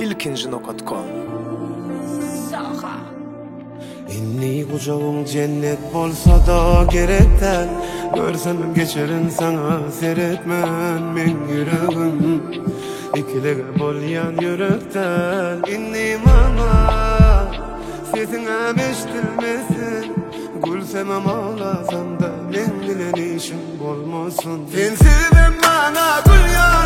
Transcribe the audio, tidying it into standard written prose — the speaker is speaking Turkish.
ilkinci.com. İnni kucağın cennet bolsa da gerekten, görsem geçerin sana seyretmen men yüreğim. İkilege bolyan yürekten inni mama sesine meştilmesin. Gülsem ağlasam da men bilen işim olmasın. Sen sevim bana gül ya